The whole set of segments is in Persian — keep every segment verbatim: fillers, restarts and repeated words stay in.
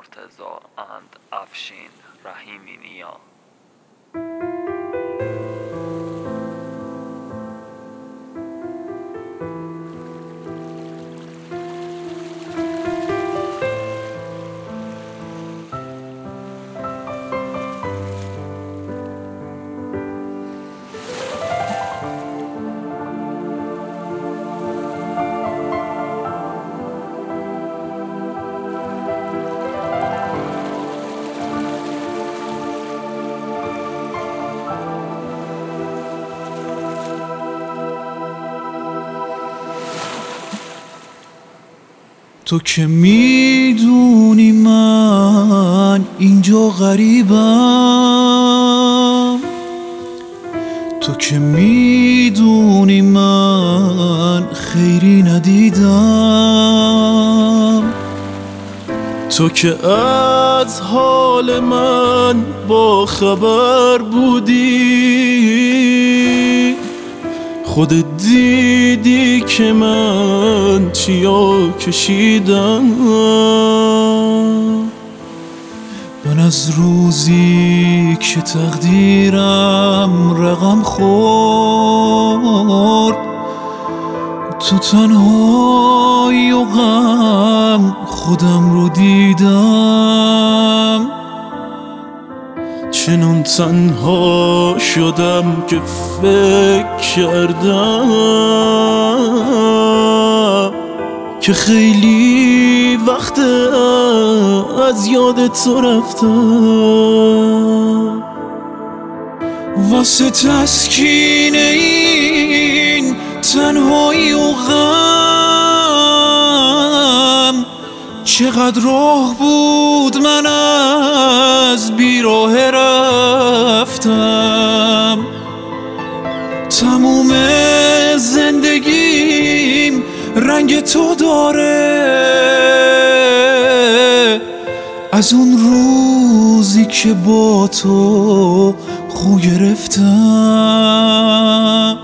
Murtaza and Afshin Rahimi Nia. تو که میدونی من اینجا غریبم، تو که میدونی من خیری ندیدم، تو که از حال من با خبر بودی، خودت دیدی که من چیا کشیدم. من از روزی که تقدیرم رقم خورد، تو تنهایی و غم خودم رو دیدم. چنان تنها شدم که فکر کردم که خیلی وقت از یاد تو رفتم. واسه تسکین این تنهایی و غم چقدر راه بود من از بیراه رفتم. تموم زندگیم رنگ تو داره، از اون روزی که با تو خو گرفتم.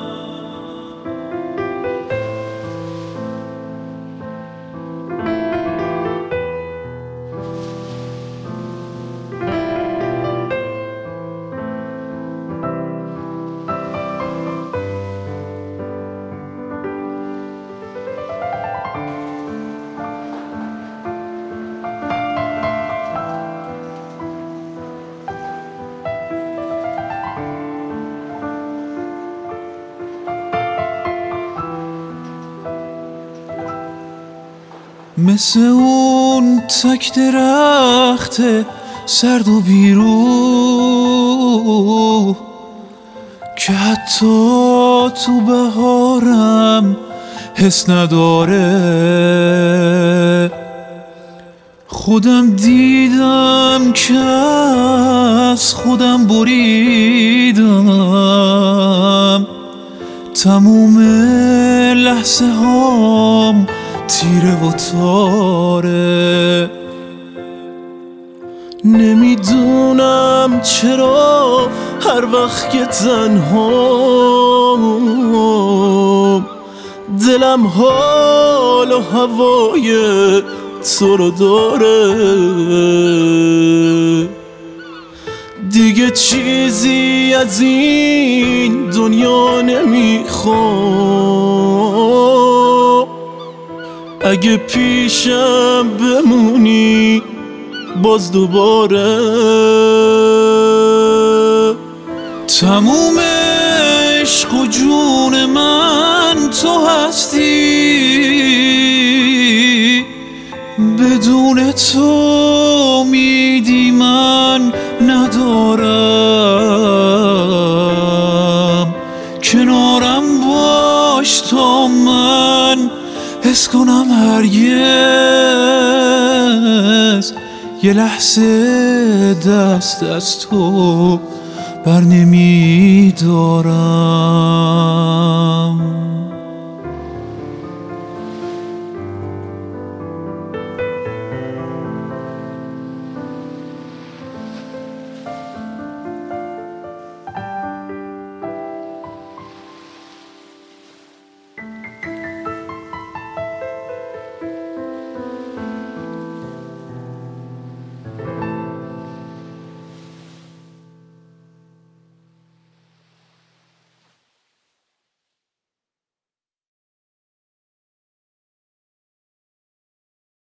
مثل اون تک درخت سرد و بیروح که حتی تو بهارم حس نداره. خودم دیدم که از خودم بریدم، تموم لحظه هام تیره و تاره. نمیدونم چرا هر وقت که تنهام دلم حال و هوای تو رو داره. دیگه چیزی از این دنیا نمیخوام، اگه پیشم بمونی باز دوباره. تموم عشق و جون من تو هستی، بدون تو میدی من ندارم. کنارم باش تا من حس کنم هرگز یه لحظه دست از تو بر نمیدارم.